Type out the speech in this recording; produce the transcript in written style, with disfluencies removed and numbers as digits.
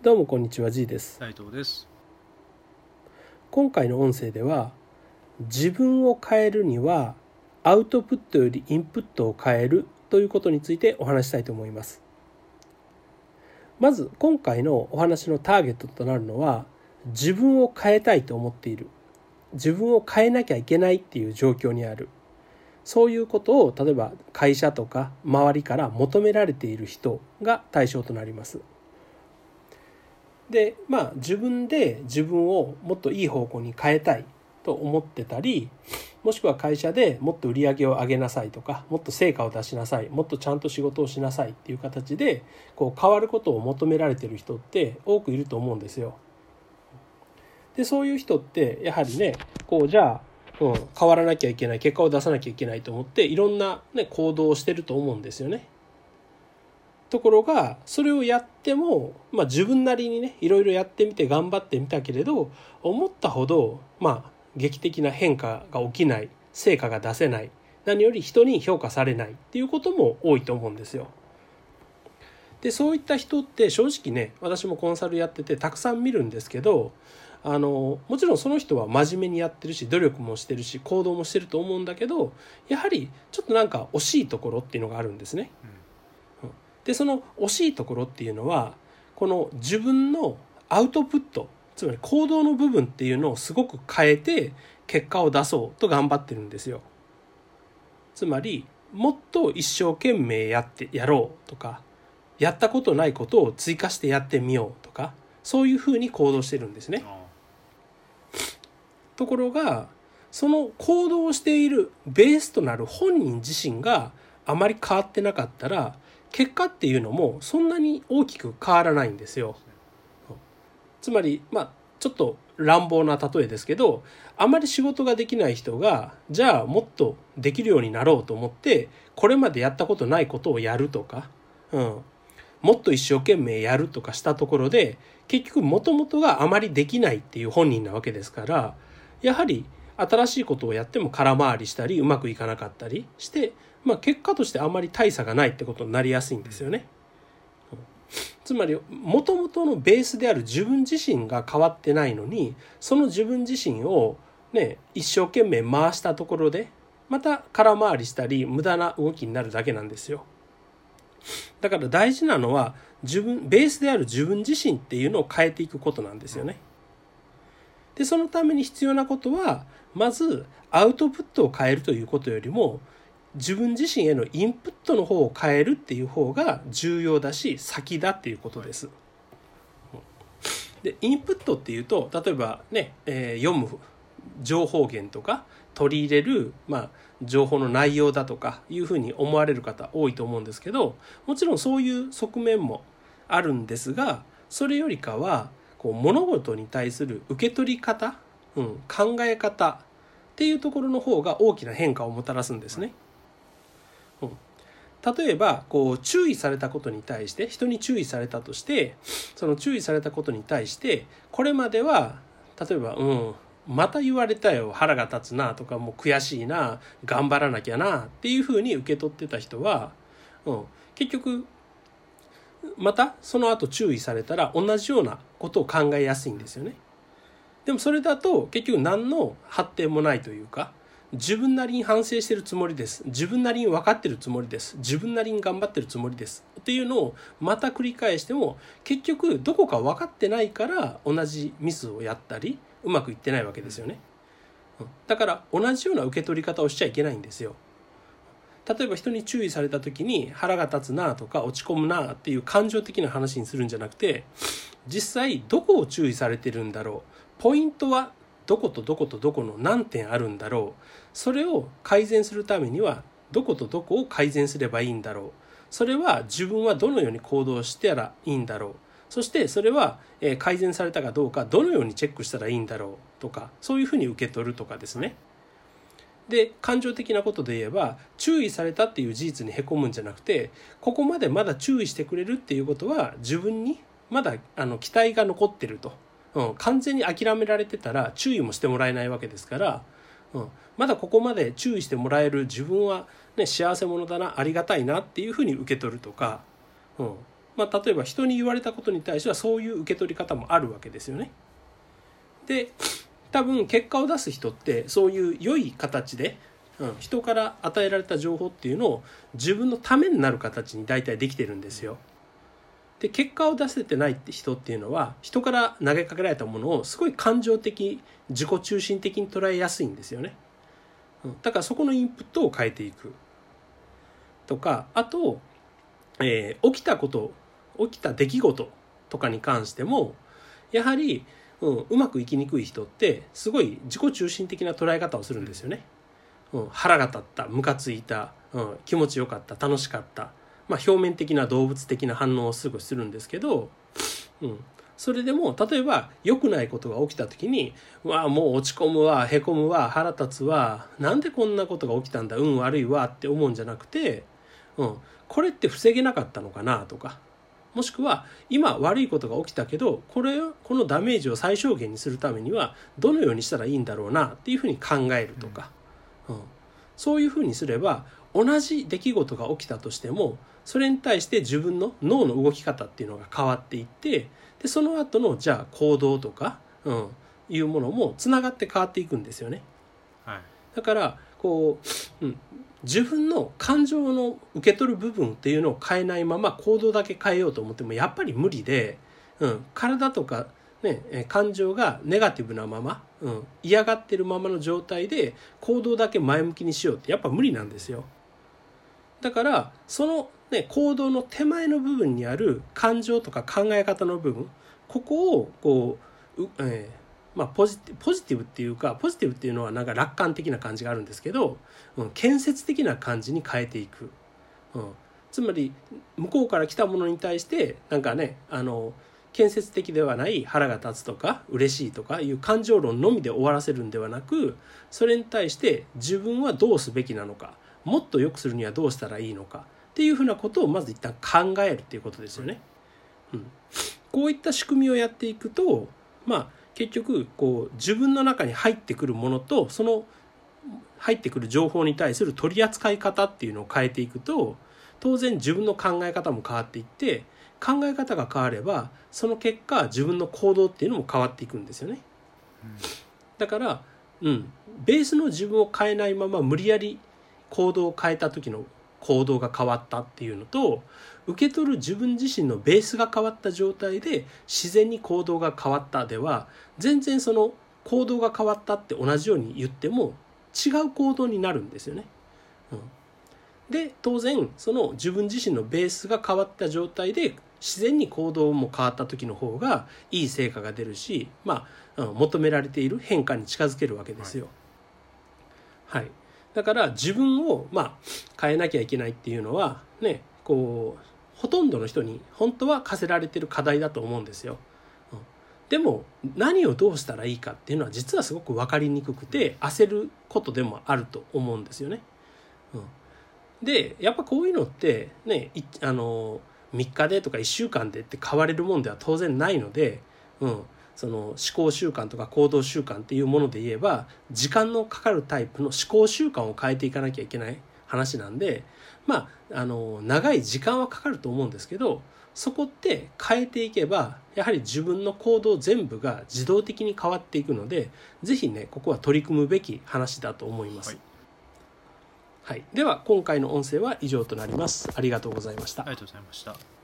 どうもこんにちは、G です。 斉藤です。 今回の音声では、自分を変えるにはアウトプットよりインプットを変えるということについてお話したいと思います。まず今回のお話のターゲットとなるのは、自分を変えたいと思っている、自分を変えなきゃいけないっていう状況にある、そういうことを例えば会社とか周りから求められている人が対象となります。で自分で自分をもっといい方向に変えたいと思ってたり、もしくは会社でもっと売り上げを上げなさいとか、もっと成果を出しなさい、もっとちゃんと仕事をしなさいっていう形で変わることを求められている人って多くいると思うんですよ。でそういう人ってやはりね、じゃあ、変わらなきゃいけない、結果を出さなきゃいけないと思っていろんな、行動をしてると思うんですよね。ところがそれをやっても、自分なりにねいろいろやってみて頑張ってみたけれど、思ったほど劇的な変化が起きない、成果が出せない、何より人に評価されないっていうことも多いと思うんですよ。でそういった人って正直ね、私もコンサルやっててたくさん見るんですけど、もちろんその人は真面目にやってるし、努力もしてるし、行動もしてると思うんだけど、やはりちょっと惜しいところっていうのがあるんですね。でその惜しいところっていうのは、この自分のアウトプット、つまり行動の部分っていうのをすごく変えて結果を出そうと頑張ってるんですよ。つまりもっと一生懸命やろうとか、やったことないことを追加してやってみようとか、そういうふうに行動してるんですね。ところがその行動をしているベースとなる本人自身があまり変わってなかったら、結果っていうのもそんなに大きく変わらないんですよ。つまりちょっと乱暴な例えですけど、あまり仕事ができない人がじゃあもっとできるようになろうと思ってこれまでやったことないことをやるとか、もっと一生懸命やるとかしたところで、結局もともとがあまりできないっていう本人なわけですから、やはり新しいことをやっても空回りしたりうまくいかなかったりして、結果としてあんまり大差がないってことになりやすいんですよね。つまりもともとのベースである自分自身が変わってないのに、その自分自身を一生懸命回したところでまた空回りしたり無駄な動きになるだけなんですよ。だから大事なのはベースである自分自身っていうのを変えていくことなんですよね。でそのために必要なことは、まずアウトプットを変えるということよりも、自分自身へのインプットの方を変えるっていう方が重要だし先だっていうことです。でインプットっていうと、例えば読む情報源とか取り入れる情報の内容だとかいうふうに思われる方多いと思うんですけど、もちろんそういう側面もあるんですが、それよりかは物事に対する受け取り方、考え方っていうところの方が大きな変化をもたらすんですね。例えば注意されたことに対して、人に注意されたとして、その注意されたことに対してこれまでは例えばまた言われたよ、腹が立つなとか、もう悔しいな、頑張らなきゃなっていうふうに受け取ってた人は、結局またその後注意されたら同じようなことを考えやすいんですよね。でもそれだと結局何の発展もないというか、自分なりに反省してるつもりです、自分なりに分かってるつもりです、自分なりに頑張ってるつもりですっていうのをまた繰り返しても、結局どこか分かってないから同じミスをやったりうまくいってないわけですよね。だから同じような受け取り方をしちゃいけないんですよ。例えば人に注意された時に腹が立つなとか落ち込むなっていう感情的な話にするんじゃなくて、実際どこを注意されてるんだろう、ポイントはどことどことどこの何点あるんだろう、それを改善するためにはどことどこを改善すればいいんだろう、それは自分はどのように行動したらいいんだろう、そしてそれは改善されたかどうかどのようにチェックしたらいいんだろうとか、そういうふうに受け取るとかですね。で感情的なことで言えば、注意されたっていう事実にへこむんじゃなくて、ここまでまだ注意してくれるっていうことは自分にまだ期待が残ってると、完全に諦められてたら注意もしてもらえないわけですから、まだここまで注意してもらえる自分は、幸せ者だな、ありがたいなっていうふうに受け取るとか、 例えば人に言われたことに対してはそういう受け取り方もあるわけですよね。で多分結果を出す人ってそういう良い形で、人から与えられた情報っていうのを自分のためになる形に大体できてるんですよ。で結果を出せてないって人っていうのは人から投げかけられたものをすごい感情的自己中心的に捉えやすいんですよね。だからそこのインプットを変えていくとか、あと、起きた出来事とかに関してもやはり、うまくいきにくい人ってすごい自己中心的な捉え方をするんですよね。腹が立った、ムカついた、気持ちよかった、楽しかった、表面的な動物的な反応をすぐするんですけど、それでも例えば良くないことが起きた時にもう落ち込むわ、へこむわ、腹立つわ、なんでこんなことが起きたんだ、悪いわって思うんじゃなくて、これって防げなかったのかなとか、もしくは今悪いことが起きたけどこのダメージを最小限にするためにはどのようにしたらいいんだろうなっていうふうに考えるとか、そういうふうにすれば同じ出来事が起きたとしてもそれに対して自分の脳の動き方っていうのが変わっていって、でその後のじゃあ行動とか、いうものもつながって変わっていくんですよね。だから自分の感情の受け取る部分っていうのを変えないまま行動だけ変えようと思ってもやっぱり無理で、体とか、感情がネガティブなまま、嫌がってるままの状態で行動だけ前向きにしようってやっぱ無理なんですよ。だからその、行動の手前の部分にある感情とか考え方の部分、ここをポジティブっていうか、ポジティブっていうのはなんか楽観的な感じがあるんですけど、建設的な感じに変えていく、つまり向こうから来たものに対してなんかね、建設的ではない腹が立つとか嬉しいとかいう感情論のみで終わらせるんではなく、それに対して自分はどうすべきなのか、もっと良くするにはどうしたらいいのかっていうふうなことをまず一旦考えるっていうことですよね。こういった仕組みをやっていくと、結局自分の中に入ってくるものとその入ってくる情報に対する取り扱い方っていうのを変えていくと、当然自分の考え方も変わっていって、考え方が変わればその結果自分の行動っていうのも変わっていくんですよね。だから、ベースの自分を変えないまま無理やり行動を変えた時の行動が変わったっていうのと、受け取る自分自身のベースが変わった状態で自然に行動が変わったでは、全然その行動が変わったって同じように言っても違う行動になるんですよね。で当然その自分自身のベースが変わった状態で自然に行動も変わった時の方がいい成果が出るし、求められている変化に近づけるわけですよ。だから自分を変えなきゃいけないっていうのはね、ほとんどの人に本当は課せられている課題だと思うんですよ。でも何をどうしたらいいかっていうのは実はすごく分かりにくくて焦ることでもあると思うんですよね。でやっぱこういうのってね、3日でとか1週間でって変われるもんでは当然ないので、その思考習慣とか行動習慣っていうもので言えば時間のかかるタイプの思考習慣を変えていかなきゃいけない話なんで、長い時間はかかると思うんですけど、そこって変えていけばやはり自分の行動全部が自動的に変わっていくので、ぜひねここは取り組むべき話だと思います。では今回の音声は以上となります。ありがとうございました。 ありがとうございました。